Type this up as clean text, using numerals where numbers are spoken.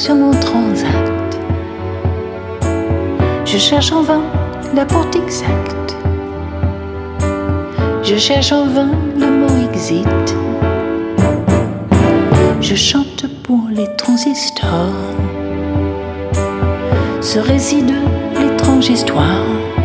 sur mon transact. Je cherche en vain la porte exacte. Je cherche en vain le mot exit. Je chante pour les transistors ce récit de l'étrange histoire